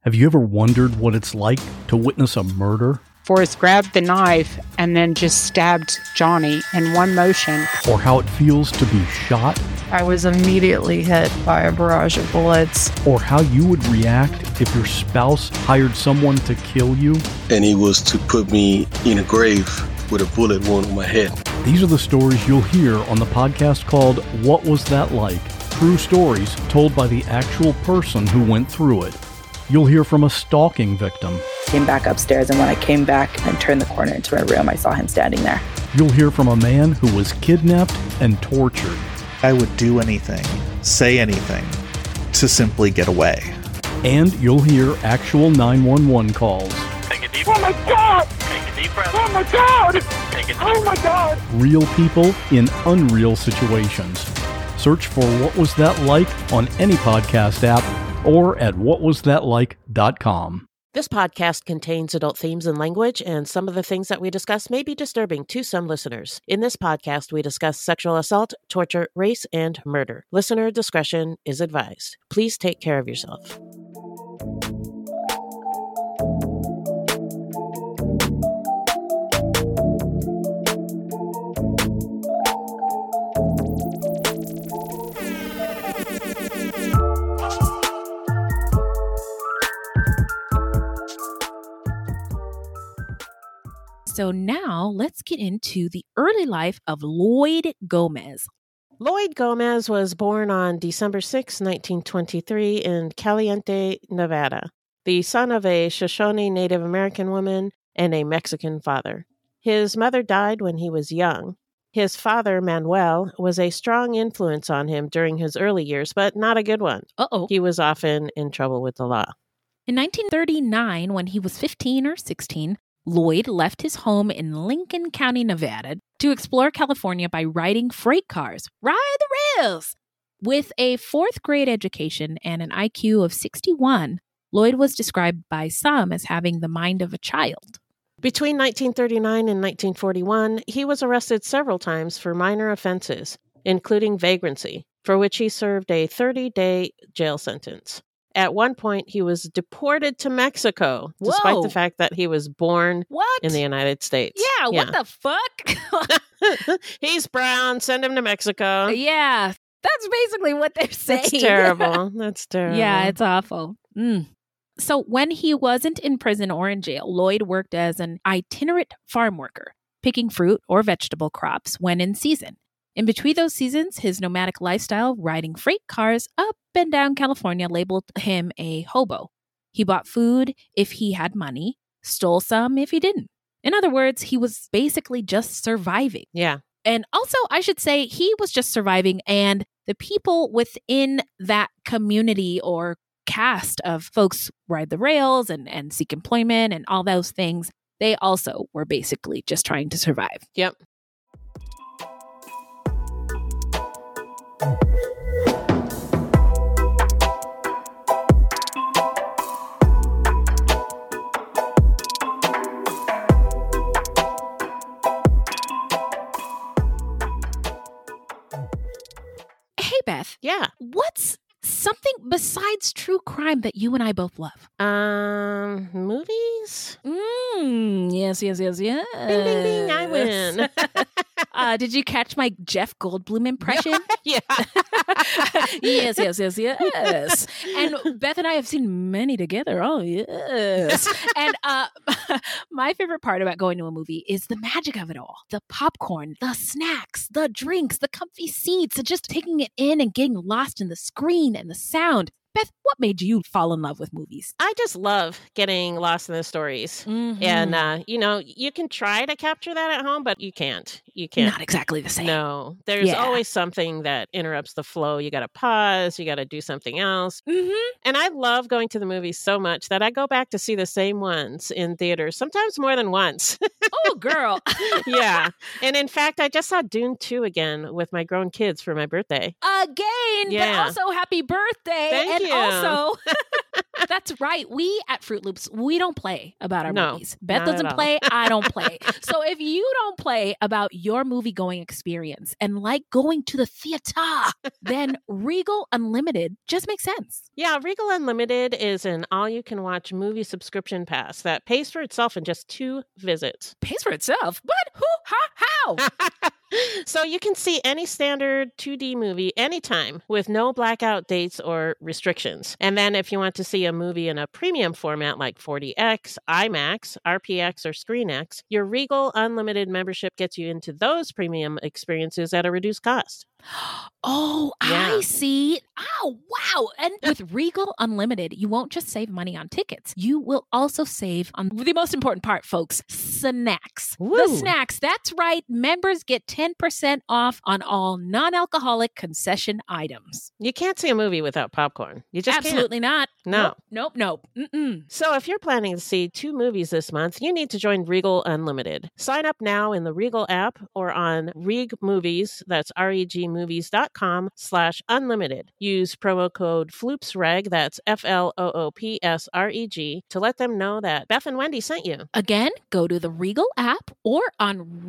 Have you ever wondered what it's like to witness a murder? Forrest grabbed the knife and then just stabbed Johnny in one motion. Or how it feels to be shot? I was immediately hit by a barrage of bullets. Or how you would react if your spouse hired someone to kill you? And he was to put me in a grave with a bullet wound on my head. These are the stories you'll hear on the podcast called What Was That Like? True stories told by the actual person who went through it. You'll hear from a stalking victim. Came back upstairs, and when I came back and turned the corner into my room, I saw him standing there. You'll hear from a man who was kidnapped and tortured. I would do anything, say anything, to simply get away. And you'll hear actual 911 calls. Take a deep breath. Oh my God! Take a deep breath. Oh my God! Take a deep Oh my God! Real people in unreal situations. Search for What Was That Like on any podcast app or at whatwasthatlike.com. This podcast contains adult themes and language, and some of the things that we discuss may be disturbing to some listeners. In this podcast, we discuss sexual assault, torture, race, and murder. Listener discretion is advised. Please take care of yourself. So now let's get into the early life of Lloyd Gomez. Lloyd Gomez was born on December 6, 1923 in Caliente, Nevada, the son of a Shoshone Native American woman and a Mexican father. His mother died when he was young. His father, Manuel, was a strong influence on him during his early years, but not a good one. He was often in trouble with the law. In 1939, when he was 15 or 16, Lloyd left his home in Lincoln County, Nevada, to explore California by riding freight cars. Ride the rails! With a fourth grade education and an IQ of 61, Lloyd was described by some as having the mind of a child. Between 1939 and 1941, he was arrested several times for minor offenses, including vagrancy, for which he served a 30-day jail sentence. At one point, he was deported to Mexico, despite the fact that he was born in the United States. Yeah, what the fuck? He's brown, send him to Mexico. Yeah, that's basically what they're saying. That's terrible. That's terrible. Yeah, it's awful. So when he wasn't in prison or in jail, Lloyd worked as an itinerant farm worker, picking fruit or vegetable crops when in season. In between those seasons, his nomadic lifestyle, riding freight cars up and down California, labeled him a hobo. He bought food if he had money, stole some if he didn't. In other words, he was basically just surviving. Yeah. And also, I should say, he was just surviving, and the people within that community or cast of folks ride the rails and seek employment and all those things, they also were basically just trying to survive. Yep. Hey, Beth. Yeah. What's something besides true crime that you and I both love? Movies? Yes. Bing, bing, bing, I win. Did you catch my Jeff Goldblum impression? Yeah. Yes. And Beth and I have seen many together. Oh, yes. And my favorite part about going to a movie is the magic of it all. The popcorn, the snacks, the drinks, the comfy seats, and just taking it in and getting lost in the screen and the sound. Beth, what made you fall in love with movies? I just love getting lost in the stories. Mm-hmm. And, you can try to capture that at home, but you can't. You can't. Not exactly the same. No. There's always something that interrupts the flow. You got to pause. You got to do something else. Mm-hmm. And I love going to the movies so much that I go back to see the same ones in theaters, sometimes more than once. Oh, girl. Yeah. And in fact, I just saw Dune 2 again with my grown kids for my birthday. Again, but also happy birthday. Thank you. Also, that's right. We at Fruit Loops, we don't play about our movies. Beth doesn't play. I don't play. So if you don't play about your movie-going experience and like going to the theater, then Regal Unlimited just makes sense. Yeah, Regal Unlimited is an all-you-can-watch movie subscription pass that pays for itself in just 2 visits. Pays for itself? What? Who? How? So you can see any standard 2D movie anytime with no blackout dates or restrictions. And then if you want to see a movie in a premium format like 4DX, IMAX, RPX, or ScreenX, your Regal Unlimited membership gets you into those premium experiences at a reduced cost. Oh, Yeah. I see. Oh, wow. And with Regal Unlimited, you won't just save money on tickets. You will also save on the most important part, folks, snacks. The Woo. snacks. That's right. Members get 10% off on all non-alcoholic concession items. You can't see a movie without popcorn. You just Absolutely not. No. Nope. Mm-mm. can't. So if you're planning to see 2 movies this month, you need to join Regal Unlimited. Sign up now in the Regal app or on Reg Movies, that's regmovies.com/unlimited. Use promo code FloopsReg, that's FLOOPSREG, to let them know that Beth and Wendy sent you. Again, go to the Regal app or on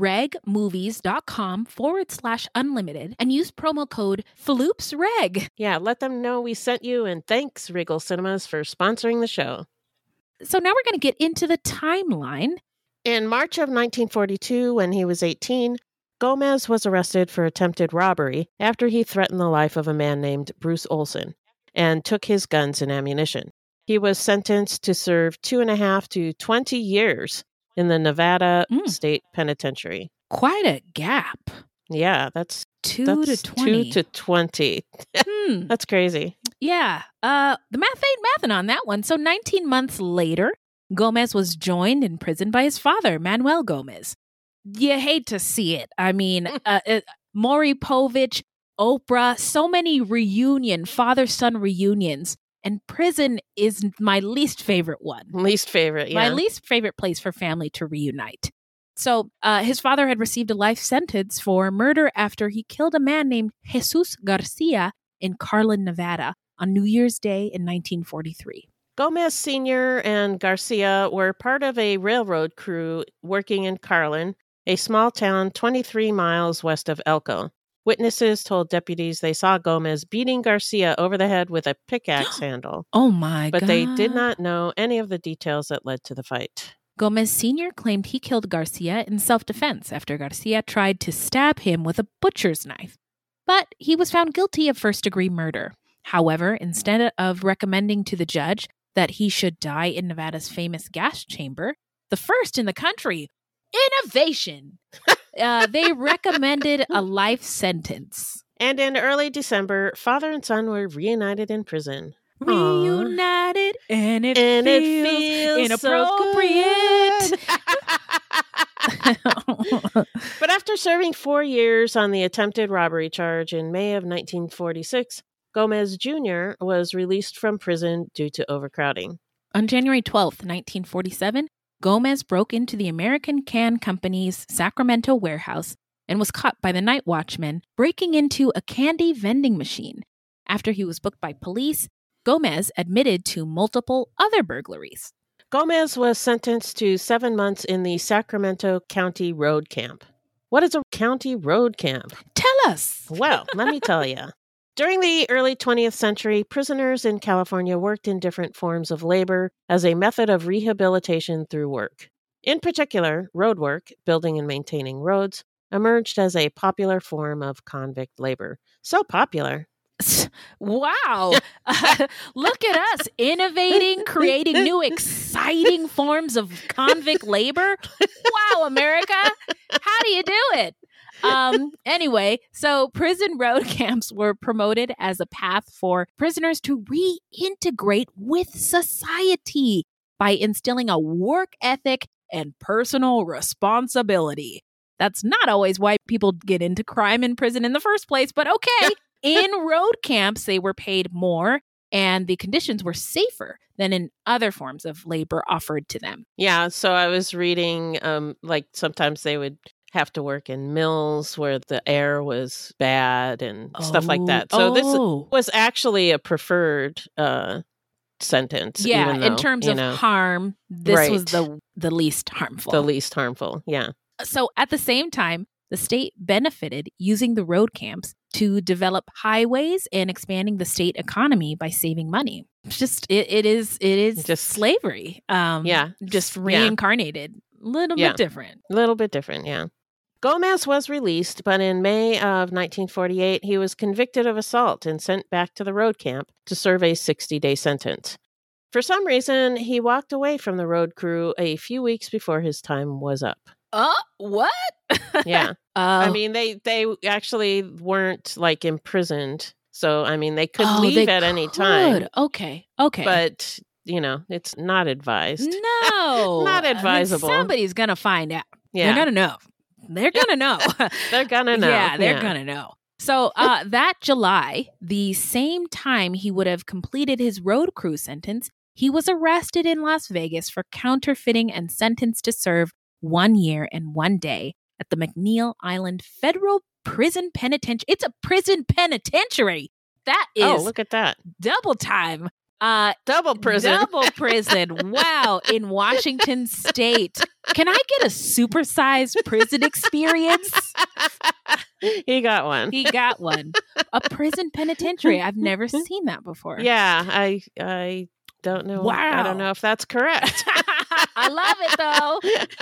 regmovies.com/unlimited and use promo code FloopsReg. Yeah, let them know we sent you, and thanks, Regal Cinemas, for sponsoring the show. So now we're going to get into the timeline. In March of 1942, when he was 18, Gomez was arrested for attempted robbery after he threatened the life of a man named Bruce Olson and took his guns and ammunition. He was sentenced to serve 2.5 to 20 years in the Nevada State Penitentiary. Quite a gap. Yeah, that's 2 to 20. 2 to 20. That's crazy. Yeah. The math ain't mathing on that one. So 19 months later, Gomez was joined in prison by his father, Manuel Gomez. You hate to see it. I mean, Maury Povich, Oprah, so many father-son reunions. And prison is my least favorite one. Least favorite, yeah. My least favorite place for family to reunite. So his father had received a life sentence for murder after he killed a man named Jesus Garcia in Carlin, Nevada on New Year's Day in 1943. Gomez Sr. and Garcia were part of a railroad crew working in Carlin, a small town 23 miles west of Elko. Witnesses told deputies they saw Gomez beating Garcia over the head with a pickaxe handle. Oh my God. But they did not know any of the details that led to the fight. Gomez Sr. claimed he killed Garcia in self-defense after Garcia tried to stab him with a butcher's knife. But he was found guilty of first-degree murder. However, instead of recommending to the judge that he should die in Nevada's famous gas chamber, the first in the country, innovation, they recommended a life sentence. And in early December, father and son were reunited in prison. Reunited, and it feels inappropriate. But after serving 4 years on the attempted robbery charge in May of 1946, Gomez Jr. was released from prison due to overcrowding. On January 12th, 1947, Gomez broke into the American Can Company's Sacramento warehouse and was caught by the night watchman breaking into a candy vending machine. After he was booked by police, Gomez admitted to multiple other burglaries. Gomez was sentenced to 7 months in the Sacramento County Road Camp. What is a county road camp? Tell us. Well, let me tell you. During the early 20th century, prisoners in California worked in different forms of labor as a method of rehabilitation through work. In particular, road work, building and maintaining roads, emerged as a popular form of convict labor. So popular. Wow. Look at us innovating, creating new exciting forms of convict labor. Wow, America. How do you do it? Anyway, so prison road camps were promoted as a path for prisoners to reintegrate with society by instilling a work ethic and personal responsibility. That's not always why people get into crime in prison in the first place, but okay. In road camps, they were paid more and the conditions were safer than in other forms of labor offered to them. Yeah, so I was reading, like sometimes they would have to work in mills where the air was bad and stuff like that. So this was actually a preferred sentence. Yeah, even though, in terms of harm, this was the least harmful. The least harmful, yeah. So at the same time, The state benefited using the road camps to develop highways and expanding the state economy by saving money. It's just it is just slavery. Just reincarnated. A little bit different. A little bit different, yeah. Gomez was released, but in May of 1948, he was convicted of assault and sent back to the road camp to serve a 60-day sentence. For some reason, he walked away from the road crew a few weeks before his time was up. What? Yeah. I mean, they actually weren't like imprisoned. So, I mean, they could leave at any time. Okay. But, it's not advised. No. Not advisable. Somebody's going to find out. Yeah. They're going to know. They're going to know. They're going to know. Yeah, they're going to know. So that July, the same time he would have completed his road crew sentence, he was arrested in Las Vegas for counterfeiting and sentenced to serve 1 year and 1 day at the McNeil Island Federal Prison Penitentiary. It's a prison penitentiary. That is... Oh, look at that. Double time. Double prison. Double prison. Wow. In Washington State. Can I get a supersized prison experience? He got one. He got one. A prison penitentiary. I've never seen that before. Yeah, I don't know. Wow. I don't know if that's correct. I love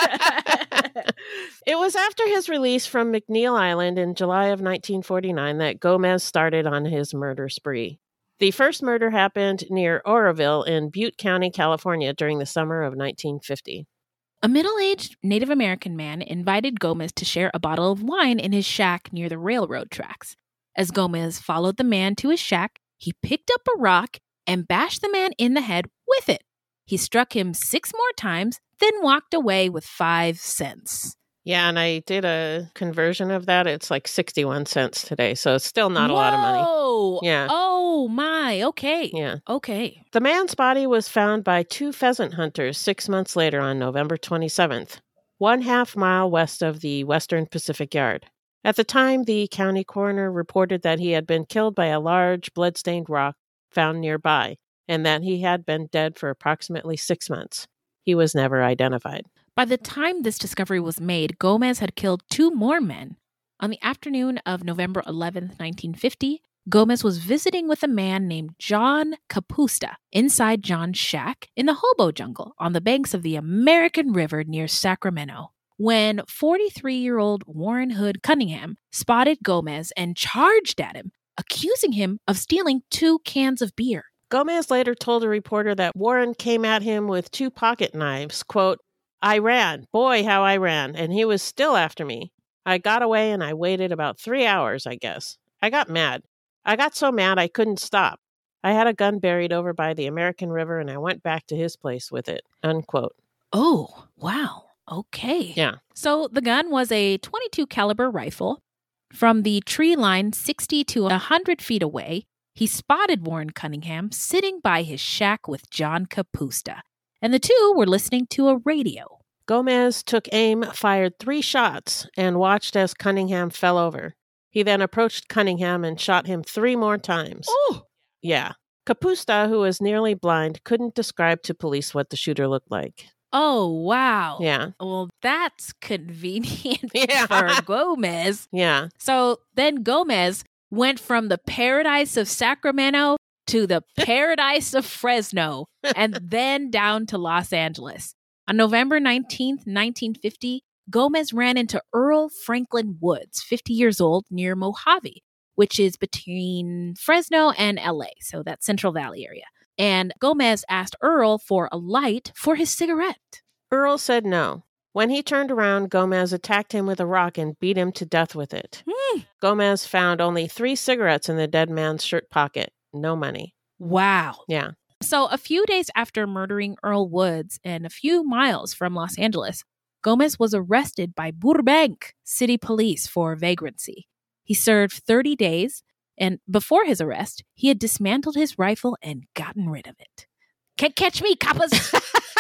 it, though. It was after his release from McNeil Island in July of 1949 that Gomez started on his murder spree. The first murder happened near Oroville in Butte County, California during the summer of 1950. A middle-aged Native American man invited Gomez to share a bottle of wine in his shack near the railroad tracks. As Gomez followed the man to his shack, he picked up a rock and bashed the man in the head with it. He struck him 6 more times, then walked away with 5 cents. Yeah, and I did a conversion of that. It's like 61 cents today, so it's still not a lot of money. Oh, yeah. Oh, my. Okay. Yeah. Okay. The man's body was found by 2 pheasant hunters 6 months later on November 27th, 1/2 mile west of the Western Pacific Yard. At the time, the county coroner reported that he had been killed by a large blood-stained rock found nearby, and that he had been dead for approximately 6 months. He was never identified. By the time this discovery was made, Gomez had killed 2 more men. On the afternoon of November 11th, 1950, Gomez was visiting with a man named John Kapusta inside John's shack in the hobo jungle on the banks of the American River near Sacramento, when 43-year-old Warren Hood Cunningham spotted Gomez and charged at him, accusing him of stealing 2 cans of beer. Gomez later told a reporter that Warren came at him with 2 pocket knives, quote, "I ran. Boy, how I ran. And he was still after me. I got away and I waited about 3 hours, I guess. I got mad. I got so mad I couldn't stop. I had a gun buried over by the American River and I went back to his place with it." Unquote. Oh, wow. Okay. Yeah. So the gun was a .22 caliber rifle. From the tree line 60 to 100 feet away, he spotted Warren Cunningham sitting by his shack with John Kapusta, and the 2 were listening to a radio. Gomez took aim, fired 3 shots, and watched as Cunningham fell over. He then approached Cunningham and shot him 3 more times. Oh! Yeah. Kapusta, who was nearly blind, couldn't describe to police what the shooter looked like. Oh, wow. Yeah. Well, that's convenient Yeah. for Gomez. Yeah. So then Gomez went from the paradise of Sacramento to the paradise of Fresno, and then down to Los Angeles. On November 19th, 1950, Gomez ran into Earl Franklin Woods, 50 years old, near Mojave, which is between Fresno and LA, so that Central Valley area. And Gomez asked Earl for a light for his cigarette. Earl said no. When he turned around, Gomez attacked him with a rock and beat him to death with it. Gomez found only 3 cigarettes in the dead man's shirt pocket. No money. Wow. Yeah. So a few days after murdering Earl Woods and a few miles from Los Angeles, Gomez was arrested by Burbank City Police for vagrancy. He served 30 days, and before his arrest, he had dismantled his rifle and gotten rid of it. Can't catch me, coppers!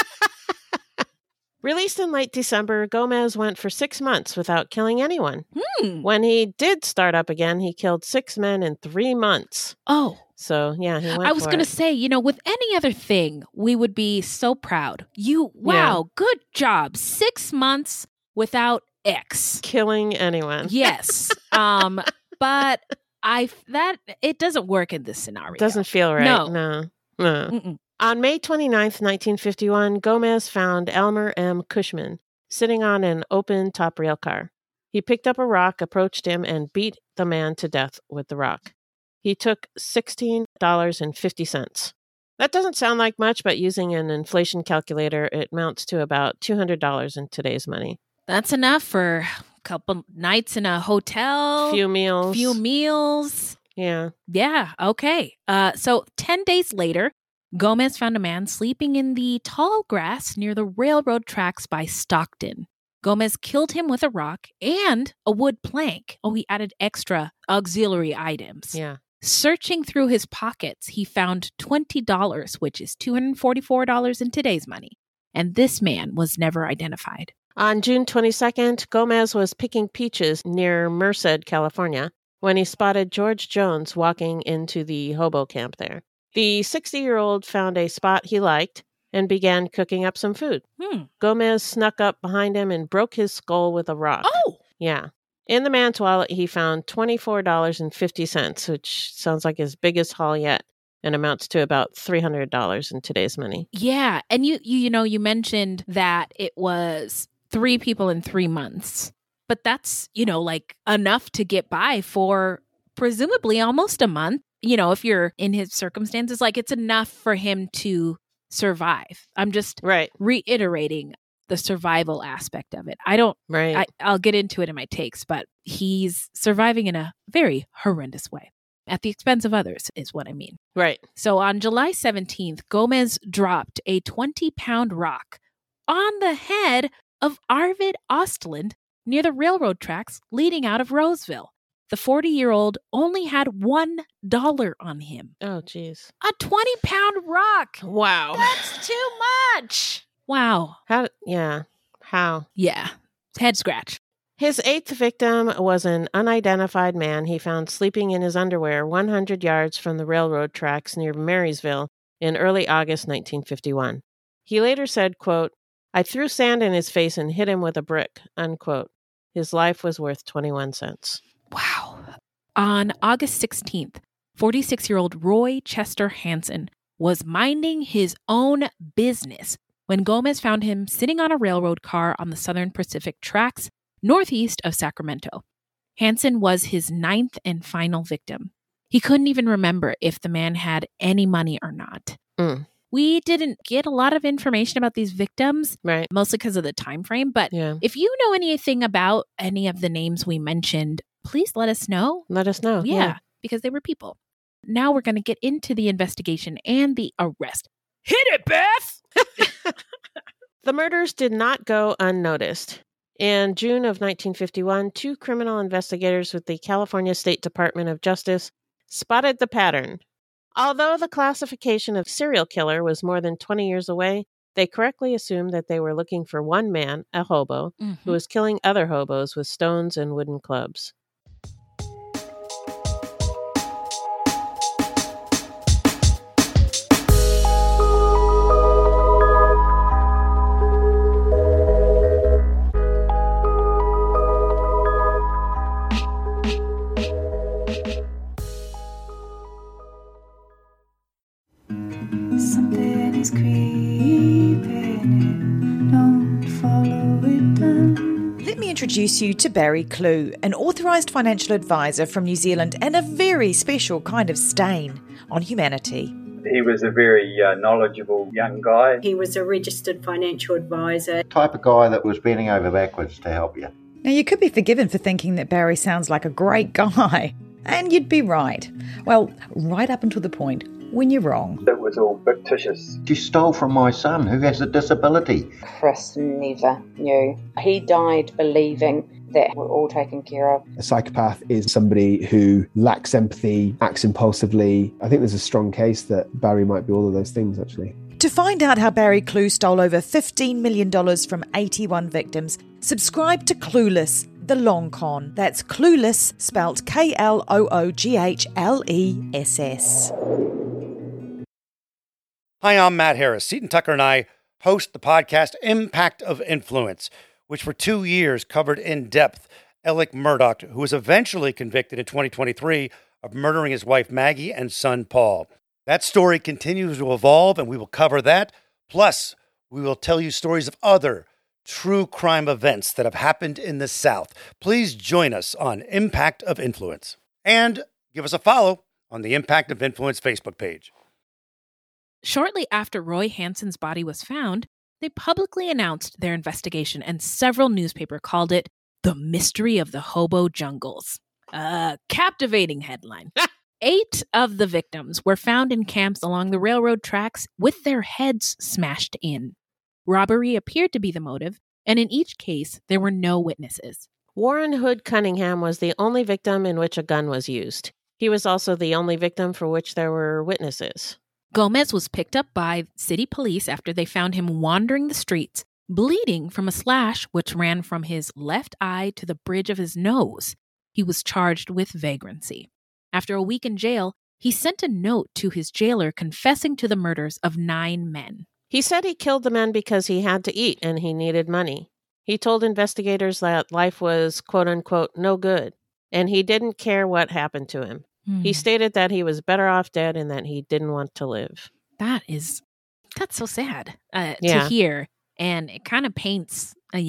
Released in late December, Gomez went for 6 months without killing anyone. When he did start up again, he killed 6 men in 3 months. Oh. So, yeah, he went I was going to say, with any other thing, we would be so proud. Wow, good job. 6 months without X. Killing anyone. Yes. But it doesn't work in this scenario. Doesn't feel right. No. Mm-mm. On May 29th, 1951, Gomez found Elmer M. Cushman sitting on an open top rail car. He picked up a rock, approached him, and beat the man to death with the rock. He took $16.50. That doesn't sound like much, but using an inflation calculator, it amounts to about $200 in today's money. That's enough for a couple nights in a hotel. Few meals. Yeah. Okay. So 10 days later, Gomez found a man sleeping in the tall grass near the railroad tracks by Stockton. Gomez killed him with a rock and a wood plank. Oh, he added extra auxiliary items. Yeah. Searching through his pockets, he found $20, which is $244 in today's money. And this man was never identified. On June 22nd, Gomez was picking peaches near Merced, California, when he spotted George Jones walking into the hobo camp there. The 60-year-old found a spot he liked and began cooking up some food. Gomez snuck up behind him and broke his skull with a rock. Oh! Yeah. In the man's wallet, he found $24.50, which sounds like his biggest haul yet and amounts to about $300 in today's money. Yeah. And you mentioned that it was 3 people in 3 months. But that's, like enough to get by for presumably almost a month. If you're in his circumstances, like it's enough for him to survive. I'm just reiterating the survival aspect of it. I'll get into it in my takes, but he's surviving in a very horrendous way at the expense of others is what I mean. Right. So on July 17th, Gomez dropped a 20-pound rock on the head of Arvid Ostland near the railroad tracks leading out of Roseville. The 40-year-old only had $1 on him. Oh, geez. A 20-pound rock. Wow. That's too much. Wow. How? Yeah. How? Yeah. Head scratch. His 8th victim was an unidentified man he found sleeping in his underwear 100 yards from the railroad tracks near Marysville in early August 1951. He later said, quote, "I threw sand in his face and hit him with a brick," unquote. His life was worth 21 cents. Wow. On August 16th, 46-year-old Roy Chester Hansen was minding his own business when Gomez found him sitting on a railroad car on the Southern Pacific tracks northeast of Sacramento. Hansen was his 9th and final victim. He couldn't even remember if the man had any money or not. We didn't get a lot of information about these victims, right? Mostly because of the time frame. But if you know anything about any of the names we mentioned, please let us know. Let us know. Yeah, because they were people. Now we're going to get into the investigation and the arrest. Hit it, Beth! The murders did not go unnoticed. In June of 1951, 2 criminal investigators with the California State Department of Justice spotted the pattern. Although the classification of serial killer was more than 20 years away, they correctly assumed that they were looking for one man, a hobo, who was killing other hobos with stones and wooden clubs. Let me introduce you to Barry Clew, an authorised financial advisor from New Zealand and a very special kind of stain on humanity. He was a very knowledgeable young guy. He was a registered financial advisor. Type of guy that was bending over backwards to help you. Now, you could be forgiven for thinking that Barry sounds like a great guy, and you'd be right. Well, right up until the point when you're wrong. It was all fictitious. She stole from my son, who has a disability. Chris never knew. He died believing that we're all taken care of. A psychopath is somebody who lacks empathy, acts impulsively. I think there's a strong case that Barry might be all of those things, actually. To find out how Barry Clew stole over $15 million from 81 victims, subscribe to Clueless, the long con. That's Clueless, spelt Klooghless. Hi, I'm Matt Harris. Seton Tucker and I host the podcast Impact of Influence, which for 2 years covered in depth Alec Murdaugh, who was eventually convicted in 2023 of murdering his wife Maggie and son Paul. That story continues to evolve, and we will cover that. Plus, we will tell you stories of other true crime events that have happened in the South. Please join us on Impact of Influence. And give us a follow on the Impact of Influence Facebook page. Shortly after Roy Hansen's body was found, they publicly announced their investigation, and several newspapers called it The Mystery of the Hobo Jungles. A captivating headline. 8 of the victims were found in camps along the railroad tracks with their heads smashed in. Robbery appeared to be the motive, and in each case, there were no witnesses. Warren Hood Cunningham was the only victim in which a gun was used. He was also the only victim for which there were witnesses. Gomez was picked up by city police after they found him wandering the streets, bleeding from a slash which ran from his left eye to the bridge of his nose. He was charged with vagrancy. After a week in jail, he sent a note to his jailer confessing to the murders of 9 men. He said he killed the men because he had to eat and he needed money. He told investigators that life was, quote-unquote, no good, and he didn't care what happened to him. He stated that he was better off dead and that he didn't want to live. That's so sad to hear. And it kind of paints, a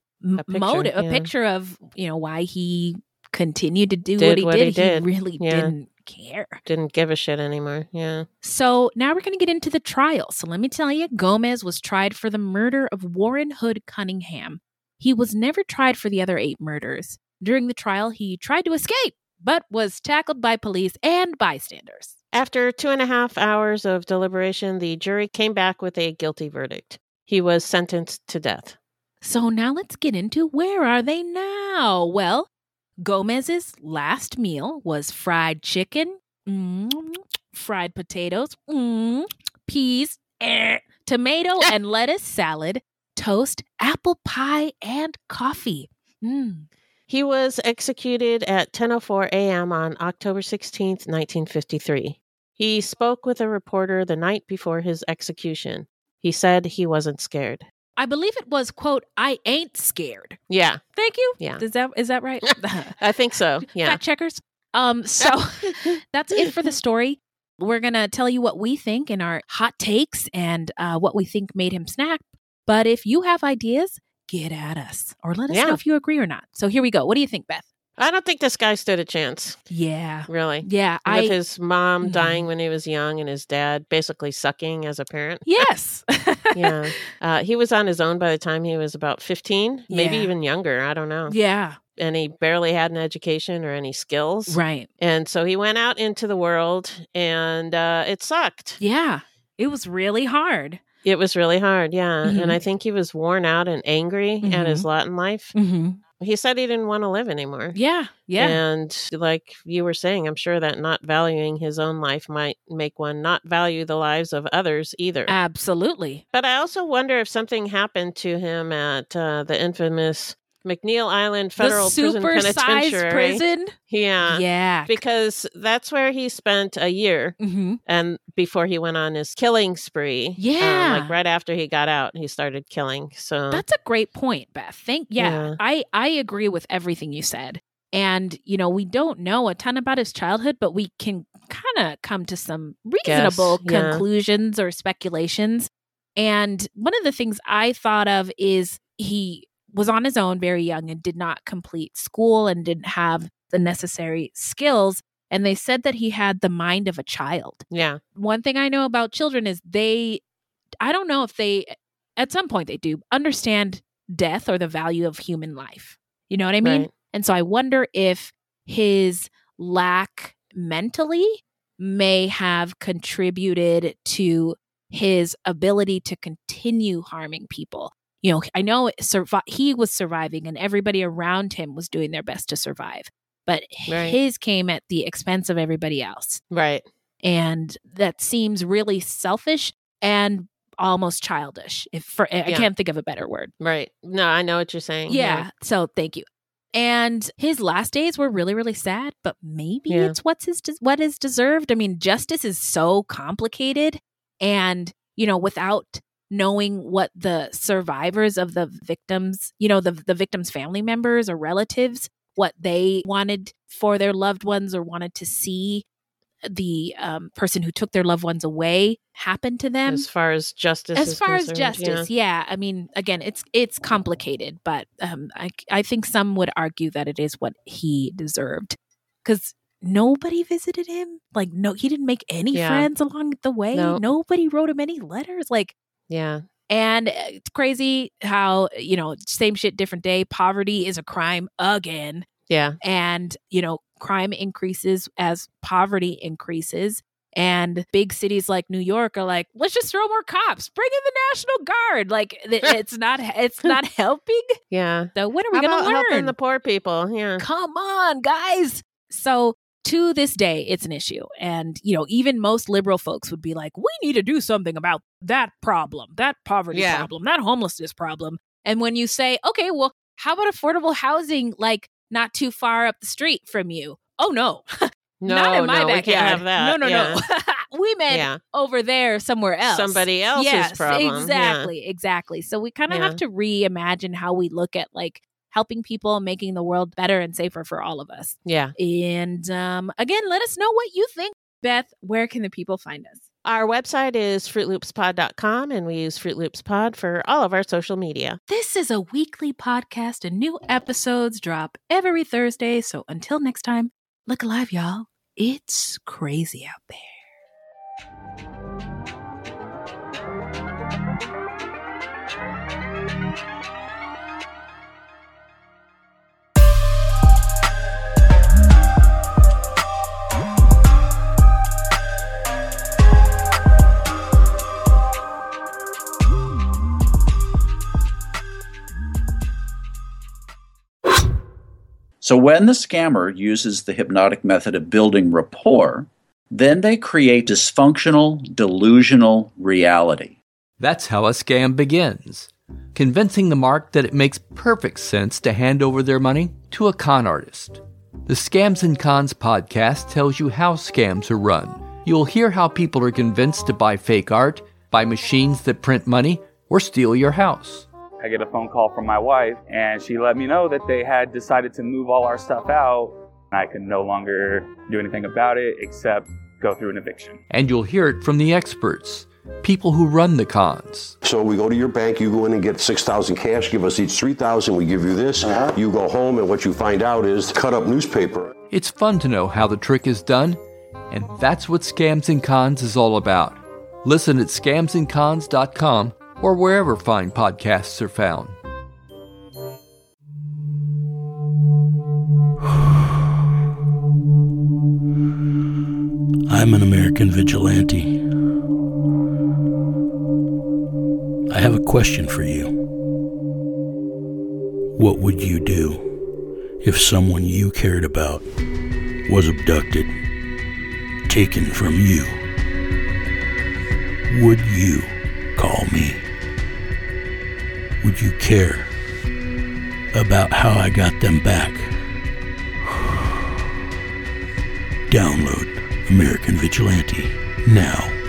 picture of, why he continued to do what he did. He really didn't care. Didn't give a shit anymore. Yeah. So now we're going to get into the trial. So let me tell you, Gomez was tried for the murder of Warren Hood Cunningham. He was never tried for the other 8 murders. During the trial, he tried to escape, but was tackled by police and bystanders. After 2.5 hours of deliberation, the jury came back with a guilty verdict. He was sentenced to death. So now let's get into where are they now? Well, Gomez's last meal was fried chicken, fried potatoes, peas, tomato and lettuce salad, toast, apple pie, and coffee. He was executed at 10:04 a.m. on October 16th, 1953. He spoke with a reporter the night before his execution. He said he wasn't scared. I believe it was, quote, I ain't scared. Yeah. Thank you. Yeah. Is that right? I think so. Yeah. Fact checkers. So that's it for the story. We're going to tell you what we think in our hot takes and what we think made him snap. But if you have ideas, get at us or let us know if you agree or not. So here we go. What do you think, Beth? I don't think this guy stood a chance. Yeah. Really? Yeah. With his mom dying when he was young and his dad basically sucking as a parent. Yes. Yeah. He was on his own by the time he was about 15, maybe even younger. I don't know. Yeah. And he barely had an education or any skills. Right. And so he went out into the world and it sucked. Yeah. It was really hard. It was really hard. Yeah. And I think he was worn out and angry at his lot in life. He said he didn't want to live anymore. Yeah. Yeah. And like you were saying, I'm sure that not valuing his own life might make one not value the lives of others either. Absolutely. But I also wonder if something happened to him at the infamous McNeil Island Federal Prison Penitentiary. Prison? Yeah. Yeah. Because that's where he spent a year and before he went on his killing spree. Yeah. Like right after he got out, he started killing. So that's a great point, Beth. I agree with everything you said. And, we don't know a ton about his childhood, but we can kind of come to some reasonable conclusions or speculations. And one of the things I thought of is he was on his own very young and did not complete school and didn't have the necessary skills. And they said that he had the mind of a child. Yeah. One thing I know about children is I don't know if they, at some point they do, understand death or the value of human life. You know what I mean? Right. And so I wonder if his lack mentally may have contributed to his ability to continue harming people. I know he was surviving and everybody around him was doing their best to survive, but his came at the expense of everybody else. Right. And that seems really selfish and almost childish. I can't think of a better word. Right. No, I know what you're saying. Yeah. So thank you. And his last days were really, really sad, but maybe it's what is deserved. I mean, justice is so complicated and, without knowing what the survivors of the victims, the victims' family members or relatives, what they wanted for their loved ones or wanted to see the person who took their loved ones away happen to them. As far as justice is concerned, yeah. I mean, again, it's complicated, but I think some would argue that it is what he deserved, because nobody visited him. Like, no, he didn't make any friends along the way. No. Nobody wrote him any letters. Like, yeah. And it's crazy how, same shit, different day. Poverty is a crime again. Yeah. And, crime increases as poverty increases. And big cities like New York are like, let's just throw more cops. Bring in the National Guard. Like, it's not helping. Yeah. So when are we going to learn? Helping the poor people. Yeah. Come on, guys. So to this day, it's an issue. And, even most liberal folks would be like, we need to do something about that problem, that poverty problem, that homelessness problem. And when you say, okay, well, how about affordable housing, like not too far up the street from you? Oh, no. Not in my backyard. We can't have that. No. We meant over there somewhere else. Somebody else's problem. Exactly. So we kind of have to reimagine how we look at like helping people, making the world better and safer for all of us. Yeah. And again, let us know what you think. Beth, where can the people find us? Our website is fruitloopspod.com, and we use Fruit Loops Pod for all of our social media. This is a weekly podcast, and new episodes drop every Thursday. So until next time, look alive, y'all. It's crazy out there. So when the scammer uses the hypnotic method of building rapport, then they create dysfunctional, delusional reality. That's how a scam begins, convincing the mark that it makes perfect sense to hand over their money to a con artist. The Scams and Cons podcast tells you how scams are run. You'll hear how people are convinced to buy fake art, buy machines that print money, or steal your house. I get a phone call from my wife, and she let me know that they had decided to move all our stuff out. I could no longer do anything about it except go through an eviction. And you'll hear it from the experts, people who run the cons. So we go to your bank, you go in and get $6,000 cash, give us each $3,000, we give you this. You go home, and what you find out is cut up newspaper. It's fun to know how the trick is done, and that's what Scams and Cons is all about. Listen at scamsandcons.com or wherever fine podcasts are found. I'm an American vigilante. I have a question for you. What would you do if someone you cared about was abducted, taken from you? Would you call me? Would you care about how I got them back? Download American Vigilante now.